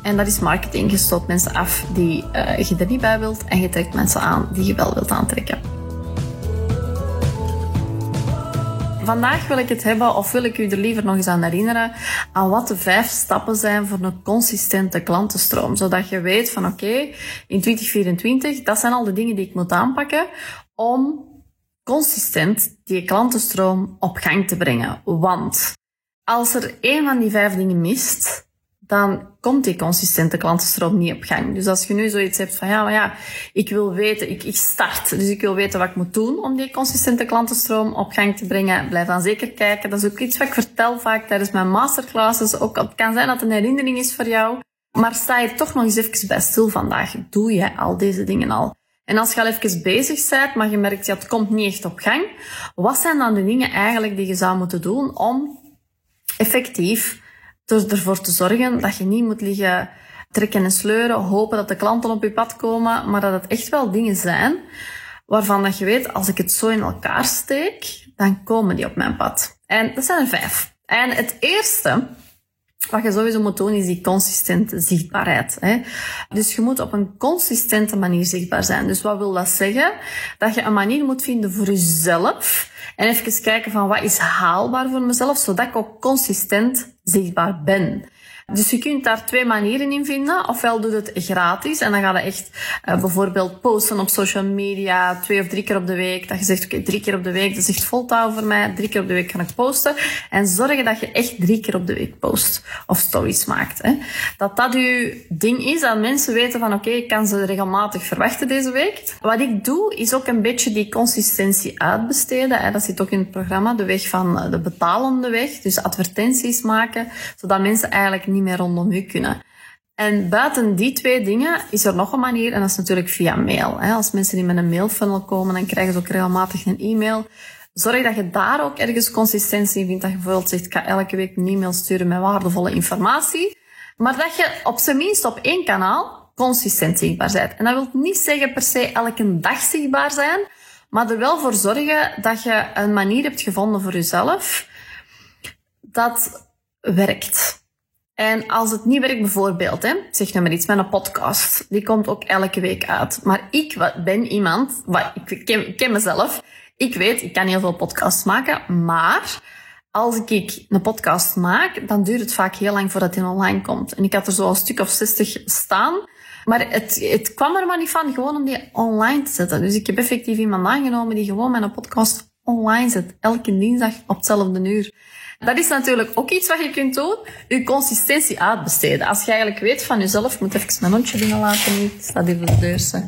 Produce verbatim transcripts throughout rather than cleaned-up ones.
En dat is marketing. Je stoot mensen af die uh, je er niet bij wilt en je trekt mensen aan die je wel wilt aantrekken. Vandaag wil ik het hebben, of wil ik u er liever nog eens aan herinneren, aan wat de vijf stappen zijn voor een consistente klantenstroom. Zodat je weet van oké, okay, in twintig vierentwintig, dat zijn al de dingen die ik moet aanpakken om consistent die klantenstroom op gang te brengen. Want als er één van die vijf dingen mist, dan komt die consistente klantenstroom niet op gang. Dus als je nu zoiets hebt van, ja, maar ja, ik wil weten, ik, ik start, dus ik wil weten wat ik moet doen om die consistente klantenstroom op gang te brengen, blijf dan zeker kijken. Dat is ook iets wat ik vertel vaak tijdens mijn masterclasses. Ook, het kan zijn dat het een herinnering is voor jou, maar sta je toch nog eens even bij stil vandaag. Doe je al deze dingen al? En als je al even bezig bent, maar je merkt, ja, het komt niet echt op gang, wat zijn dan de dingen eigenlijk die je zou moeten doen om effectief er, ervoor te zorgen dat je niet moet liggen trekken en sleuren, hopen dat de klanten op je pad komen, maar dat het echt wel dingen zijn waarvan dat je weet, als ik het zo in elkaar steek, dan komen die op mijn pad. En dat zijn er vijf. En het eerste wat je sowieso moet doen, is die consistente zichtbaarheid. Hè. Dus je moet op een consistente manier zichtbaar zijn. Dus wat wil dat zeggen? Dat je een manier moet vinden voor jezelf. En even kijken van wat is haalbaar voor mezelf, zodat ik ook consistent zichtbaar ben. Dus je kunt daar twee manieren in vinden. Ofwel doe het gratis en dan ga je echt uh, bijvoorbeeld posten op social media twee of drie keer op de week. Dat je zegt, oké, okay, drie keer op de week, dat is echt voltouw voor mij. Drie keer op de week ga ik posten. En zorgen dat je echt drie keer op de week post of stories maakt. Hè. Dat dat je ding is, dat mensen weten van oké, okay, ik kan ze regelmatig verwachten deze week. Wat ik doe, is ook een beetje die consistentie uitbesteden. Hè. Dat zit ook in het programma, de weg van de betalende weg. Dus advertenties maken, zodat mensen eigenlijk niet meer rondom u kunnen. En buiten die twee dingen is er nog een manier en dat is natuurlijk via mail. Als mensen die met een mailfunnel komen, dan krijgen ze ook regelmatig een e-mail. Zorg dat je daar ook ergens consistentie in vindt. Dat je bijvoorbeeld zegt, ik ga elke week een e-mail sturen met waardevolle informatie. Maar dat je op zijn minst op één kanaal consistent zichtbaar bent. En dat wil niet zeggen per se elke dag zichtbaar zijn, maar er wel voor zorgen dat je een manier hebt gevonden voor jezelf dat werkt. En als het niet werkt, bijvoorbeeld, hè, zeg nou maar iets met een podcast, die komt ook elke week uit. Maar ik ben iemand, wat, ik, ken, ik ken mezelf, ik weet, ik kan heel veel podcasts maken, maar als ik een podcast maak, dan duurt het vaak heel lang voordat die online komt. En ik had er zo een stuk of zestig staan, maar het, het kwam er maar niet van gewoon om die online te zetten. Dus ik heb effectief iemand aangenomen die gewoon mijn podcast online zet, elke dinsdag op hetzelfde uur. Dat is natuurlijk ook iets wat je kunt doen, je consistentie uitbesteden. Als je eigenlijk weet van jezelf, ik moet even mijn hondje binnenlaten, niet, het staat hier voor de deur.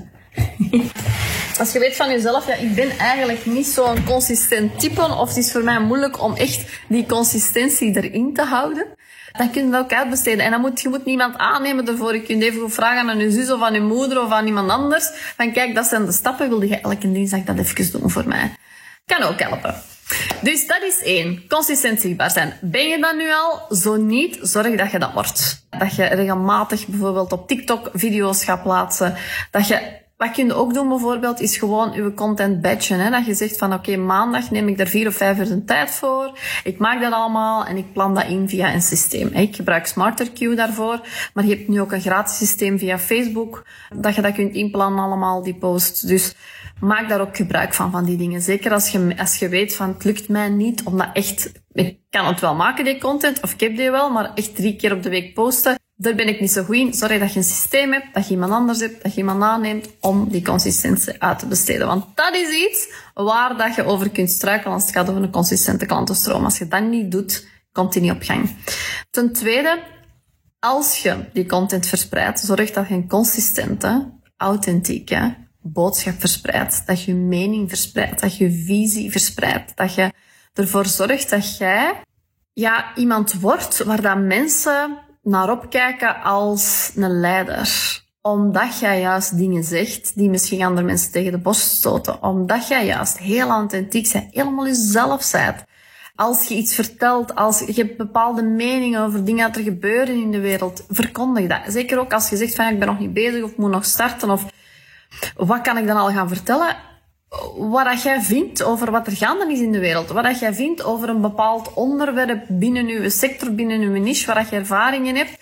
Als je weet van jezelf, ja, ik ben eigenlijk niet zo'n consistent type, of het is voor mij moeilijk om echt die consistentie erin te houden, dan kun je dat ook uitbesteden. En dan moet je moet niemand aannemen ervoor. Je kunt even goed vragen aan je zus of aan je moeder of aan iemand anders. Van kijk, dat zijn de stappen, wil je elke dinsdag dat even doen voor mij? Kan ook helpen. Dus dat is één. Consistent zichtbaar zijn. Ben je dat nu al? Zo niet, zorg dat je dat wordt. Dat je regelmatig bijvoorbeeld op TikTok video's gaat plaatsen. Dat je, wat je ook doen bijvoorbeeld, is gewoon je content batchen. Hè? Dat je zegt van oké, okay, maandag neem ik er vier of vijf uur de tijd voor. Ik maak dat allemaal en ik plan dat in via een systeem. Ik gebruik SmarterQueue daarvoor. Maar je hebt nu ook een gratis systeem via Facebook. Dat je dat kunt inplannen allemaal, die posts. Dus maak daar ook gebruik van, van die dingen. Zeker als je, als je weet van het lukt mij niet om dat echt... Ik kan het wel maken, die content, of ik heb die wel, maar echt drie keer op de week posten, daar ben ik niet zo goed in. Zorg dat je een systeem hebt, dat je iemand anders hebt, dat je iemand aanneemt om die consistentie uit te besteden. Want dat is iets waar dat je over kunt struikelen als het gaat over een consistente klantenstroom. Als je dat niet doet, komt die niet op gang. Ten tweede, als je die content verspreidt, zorg dat je een consistente, authentieke boodschap verspreidt, dat je mening verspreidt, dat je visie verspreidt, dat je ervoor zorgt dat jij ja, iemand wordt waar dat mensen naar opkijken als een leider. Omdat jij juist dingen zegt die misschien andere mensen tegen de borst stoten. Omdat jij juist heel authentiek bent, helemaal jezelf bent. Als je iets vertelt, als je hebt bepaalde meningen over dingen dat er gebeuren in de wereld, verkondig dat. Zeker ook als je zegt van ik ben nog niet bezig of moet nog starten of wat kan ik dan al gaan vertellen? Wat dat jij vindt over wat er gaande is in de wereld. Wat dat jij vindt over een bepaald onderwerp binnen uw sector, binnen uw niche, waar dat je ervaring in hebt.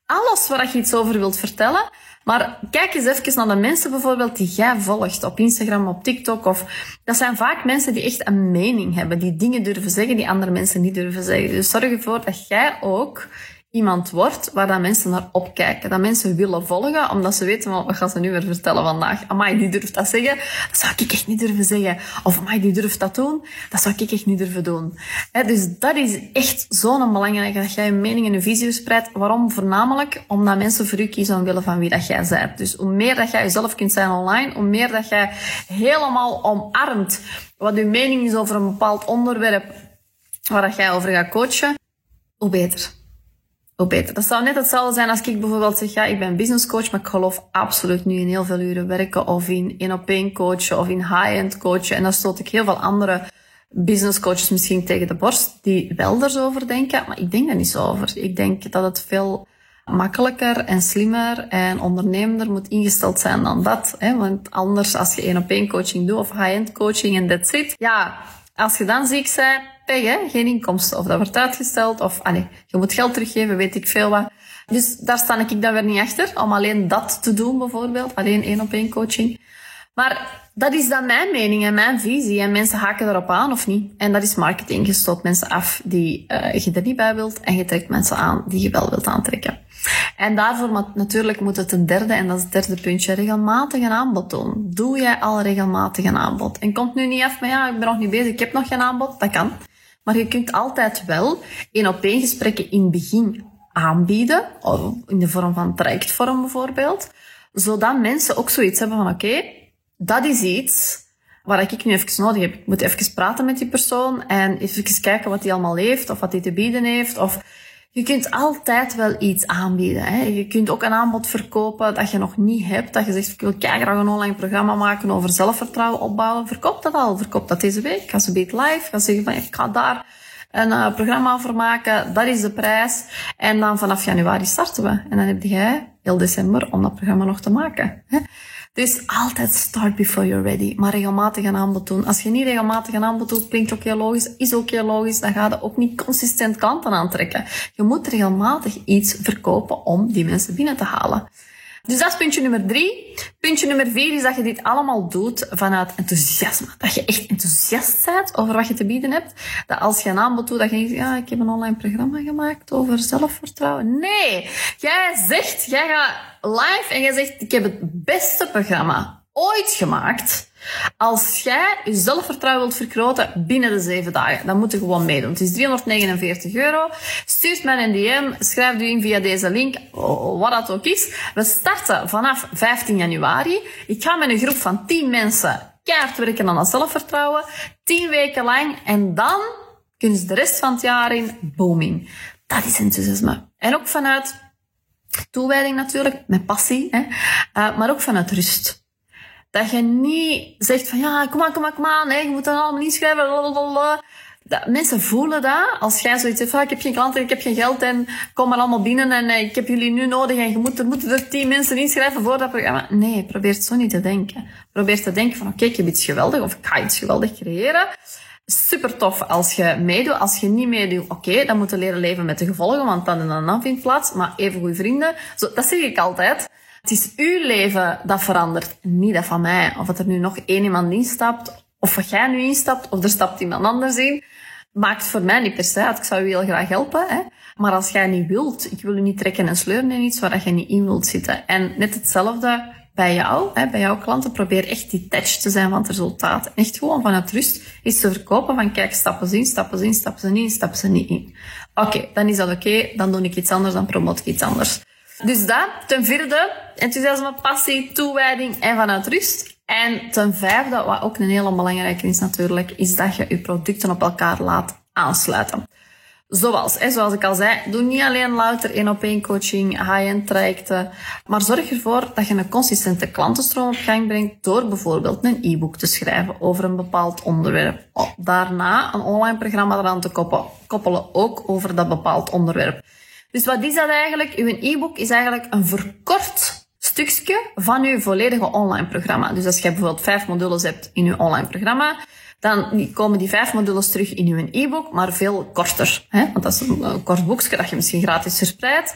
alles waar je iets over wilt vertellen. Maar kijk eens even naar de mensen bijvoorbeeld die jij volgt op Instagram, op TikTok. Of, dat zijn vaak mensen die echt een mening hebben. Die dingen durven zeggen die andere mensen niet durven zeggen. Dus zorg ervoor dat jij ook iemand wordt waar dat mensen naar opkijken. Dat mensen willen volgen, omdat ze weten, wat gaan ze nu weer vertellen vandaag? Amai, die durft dat zeggen. Dat zou ik echt niet durven zeggen. Of amai, die durft dat doen. Dat zou ik echt niet durven doen. He, dus dat is echt zo'n belangrijk, dat jij je mening en je visie verspreidt. Waarom? Voornamelijk omdat mensen voor u kiezen omwille van wie dat jij bent. Dus hoe meer dat jij jezelf kunt zijn online, hoe meer dat jij helemaal omarmt wat je mening is over een bepaald onderwerp waar dat jij over gaat coachen, hoe beter. Hoe beter. Dat zou net hetzelfde zijn als ik bijvoorbeeld zeg, ja, ik ben businesscoach, maar ik geloof absoluut niet in heel veel uren werken of in één-op-één coachen of in high-end coachen. En dan stoot ik heel veel andere businesscoaches misschien tegen de borst die wel er zo over denken, maar ik denk daar niet zo over. Ik denk dat het veel makkelijker en slimmer en ondernemender moet ingesteld zijn dan dat. Hè? Want anders, als je één-op-één coaching doet of high-end coaching en that's it, ja, als je dan ziek bent, pech, hè? Geen inkomsten. Of dat wordt uitgesteld. Of, allee, je moet geld teruggeven, weet ik veel wat. Dus daar sta ik dan weer niet achter. Om alleen dat te doen, bijvoorbeeld. Alleen één-op-één coaching. Maar dat is dan mijn mening en mijn visie. En mensen haken erop aan of niet. En dat is marketing. Je stoot mensen af die uh, je er niet bij wilt. En je trekt mensen aan die je wel wilt aantrekken. En daarvoor natuurlijk moet het een derde, en dat is het derde puntje, regelmatig een aanbod doen. Doe jij al regelmatig een aanbod? En komt nu niet af, maar ja, ik ben nog niet bezig, ik heb nog geen aanbod. Dat kan. Maar je kunt altijd wel één-op-één gesprekken in het begin aanbieden. In de vorm van trajectvorm bijvoorbeeld. Zodat mensen ook zoiets hebben van, oké, okay, dat is iets waar ik nu even nodig heb. Ik moet even praten met die persoon en even kijken wat hij allemaal heeft, of wat hij te bieden heeft. Of je kunt altijd wel iets aanbieden. Hè. Je kunt ook een aanbod verkopen dat je nog niet hebt. Dat je zegt, ik wil graag een online programma maken over zelfvertrouwen opbouwen. Verkoop dat al. Verkoop dat deze week. Ga ze beet live. Ga zeggen van, ik ga daar een uh, programma over maken. Dat is de prijs. En dan vanaf januari starten we. En dan heb jij heel december om dat programma nog te maken. Hè. Dus altijd start before you're ready. Maar regelmatig een aanbod doen. Als je niet regelmatig een aanbod doet, klinkt ook heel logisch, is ook heel logisch, dan ga je ook niet consistent klanten aantrekken. Je moet regelmatig iets verkopen om die mensen binnen te halen. Dus dat is puntje nummer drie. Puntje nummer vier is dat je dit allemaal doet vanuit enthousiasme. Dat je echt enthousiast bent over wat je te bieden hebt. Dat als je een aanbod doet, dat je niet, ja, ik heb een online programma gemaakt over zelfvertrouwen. Nee, jij zegt, jij gaat live en jij zegt, ik heb het beste programma ooit gemaakt. Als jij je zelfvertrouwen wilt vergroten binnen de zeven dagen, dan moet je gewoon meedoen. Het is driehonderdnegenenveertig euro. Stuur mij een D M, schrijf u in via deze link, wat dat ook is. We starten vanaf vijftien januari. Ik ga met een groep van tien mensen keihard werken aan dat zelfvertrouwen. tien weken lang. En dan kunnen ze de rest van het jaar in booming. Dat is enthousiasme. En ook vanuit toewijding natuurlijk, met passie, hè, uh, maar ook vanuit rust. Dat je niet zegt van, ja, kom maar, kom maar, kom maar, nee, je moet dat allemaal inschrijven, lalalala. Dat, mensen voelen dat, als jij zoiets zegt van, ik heb geen klanten, ik heb geen geld en kom maar allemaal binnen en eh, ik heb jullie nu nodig en je moet, er moeten er tien mensen inschrijven voor dat programma. Nee, probeer het zo niet te denken. Probeer te denken van, oké, okay, ik heb iets geweldig of ik ga iets geweldig creëren. Super tof als je meedoet. Als je niet meedoet, oké, okay, dan moet je leren leven met de gevolgen, want dan en dan vindt plaats. Maar even goede vrienden, zo, dat zeg ik altijd. Het is uw leven dat verandert, niet dat van mij. Of dat er nu nog één iemand instapt, of wat jij nu instapt, of er stapt iemand anders in, maakt voor mij niet per se uit. Ik zou u heel graag helpen, hè. Maar als jij niet wilt, ik wil u niet trekken en sleuren in iets waar je niet in wilt zitten. En net hetzelfde bij jou, hè, bij jouw klanten. Probeer echt detached te zijn van het resultaat. En echt gewoon vanuit rust iets te verkopen van, kijk, stappen ze in, stappen ze in, stappen ze niet in, stappen ze niet in. Oké, okay, dan is dat oké, okay, dan doe ik iets anders, dan promote ik iets anders. Dus dat, ten vierde, enthousiasme, passie, toewijding en vanuit rust. En ten vijfde, wat ook een hele belangrijke is natuurlijk, is dat je je producten op elkaar laat aansluiten. Zoals, hè, zoals ik al zei, doe niet alleen louter één-op-één coaching, high-end trajecten, maar zorg ervoor dat je een consistente klantenstroom op gang brengt door bijvoorbeeld een e-book te schrijven over een bepaald onderwerp. Daarna een online programma eraan te koppelen, ook over dat bepaald onderwerp. Dus wat is dat eigenlijk? Uw e-book is eigenlijk een verkort stukje van uw volledige online programma. Dus als je bijvoorbeeld vijf modules hebt in uw online programma, dan komen die vijf modules terug in uw e-book, maar veel korter. Hè? Want dat is een kort boekje dat je misschien gratis verspreidt.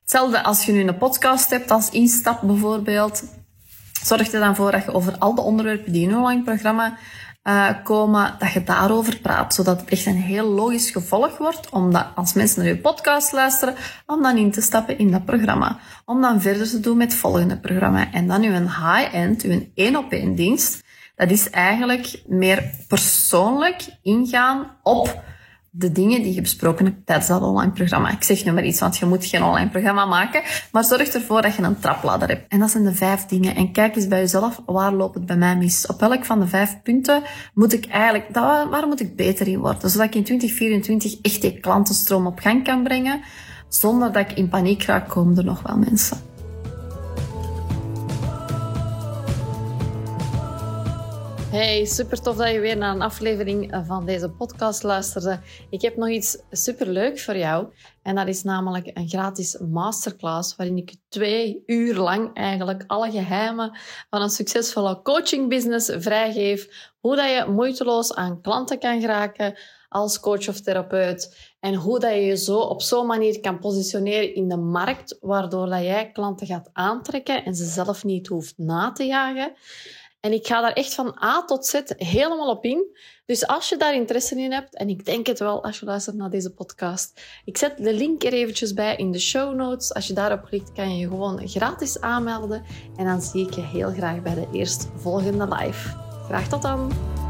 Hetzelfde als je nu een podcast hebt als instap bijvoorbeeld. Zorg er dan voor dat je over al de onderwerpen die in een online programma uh, komen, dat je daarover praat. Zodat het echt een heel logisch gevolg wordt, omdat als mensen naar je podcast luisteren, om dan in te stappen in dat programma. Om dan verder te doen met het volgende programma. En dan uw high-end, uw één-op-één dienst, dat is eigenlijk meer persoonlijk ingaan op de dingen die je besproken hebt tijdens dat online programma. Ik zeg nu maar iets, want je moet geen online programma maken, maar zorg ervoor dat je een trapladder hebt. En dat zijn de vijf dingen. En kijk eens bij jezelf, waar loopt het bij mij mis? Op welk van de vijf punten moet ik eigenlijk, waar moet ik beter in worden? Zodat ik in twintig vierentwintig echt die klantenstroom op gang kan brengen, zonder dat ik in paniek raak, komen er nog wel mensen. Hey, super tof dat je weer naar een aflevering van deze podcast luisterde. Ik heb nog iets superleuk voor jou. En dat is namelijk een gratis masterclass waarin ik twee uur lang eigenlijk alle geheimen van een succesvolle coachingbusiness vrijgeef. Hoe dat je moeiteloos aan klanten kan geraken als coach of therapeut. En hoe dat je je zo op zo'n manier kan positioneren in de markt, waardoor dat jij klanten gaat aantrekken en ze zelf niet hoeft na te jagen. En ik ga daar echt van A tot Z helemaal op in. Dus als je daar interesse in hebt, en ik denk het wel als je luistert naar deze podcast, ik zet de link er eventjes bij in de show notes. Als je daarop klikt, kan je je gewoon gratis aanmelden. En dan zie ik je heel graag bij de eerstvolgende live. Graag tot dan!